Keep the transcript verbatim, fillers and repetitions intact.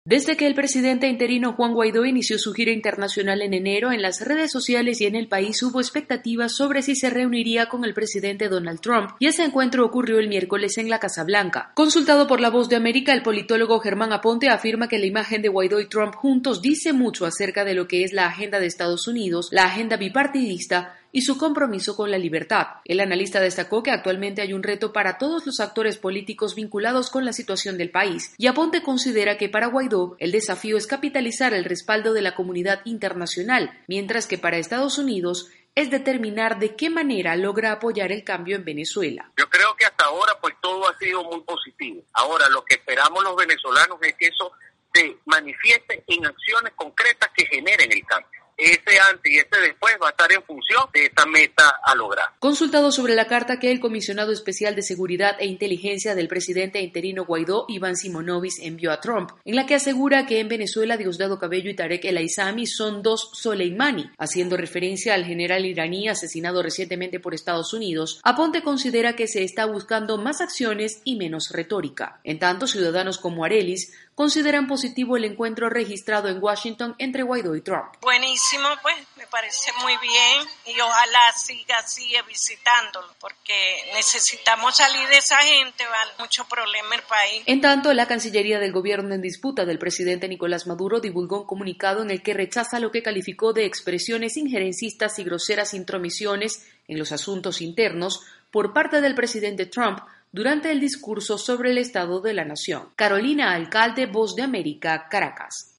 Desde que el presidente interino Juan Guaidó inició su gira internacional en enero, en las redes sociales y en el país hubo expectativas sobre si se reuniría con el presidente Donald Trump, y ese encuentro ocurrió el miércoles en la Casa Blanca. Consultado por La Voz de América, el politólogo Germán Aponte afirma que la imagen de Guaidó y Trump juntos dice mucho acerca de lo que es la agenda de Estados Unidos, la agenda bipartidista y su compromiso con la libertad. El analista destacó que actualmente hay un reto para todos los actores políticos vinculados con la situación del país, y Aponte considera que para Guaidó el desafío es capitalizar el respaldo de la comunidad internacional, mientras que para Estados Unidos es determinar de qué manera logra apoyar el cambio en Venezuela. Yo creo que hasta ahora pues todo ha sido muy positivo. Ahora lo que esperamos los venezolanos es que eso se manifieste en acciones concretas que generen el cambio. Ese antes y ese después va a estar en función de esta meta a lograr. Consultado sobre la carta que el comisionado especial de Seguridad e Inteligencia del presidente interino Guaidó, Iván Simonovic, envió a Trump, en la que asegura que en Venezuela Diosdado Cabello y Tarek El Aissami son dos Soleimani, haciendo referencia al general iraní asesinado recientemente por Estados Unidos, Aponte considera que se está buscando más acciones y menos retórica. En tanto, ciudadanos como Arelis consideran positivo el encuentro registrado en Washington entre Guaidó y Trump. Buenísimo, pues me parece muy bien y ojalá siga, siga visitándolo, porque necesitamos salir de esa gente, vale mucho problema el país. En tanto, la Cancillería del gobierno en disputa del presidente Nicolás Maduro divulgó un comunicado en el que rechaza lo que calificó de expresiones injerencistas y groseras intromisiones en los asuntos internos por parte del presidente Trump durante el discurso sobre el estado de la nación. Carolina Alcalde, Voz de América, Caracas.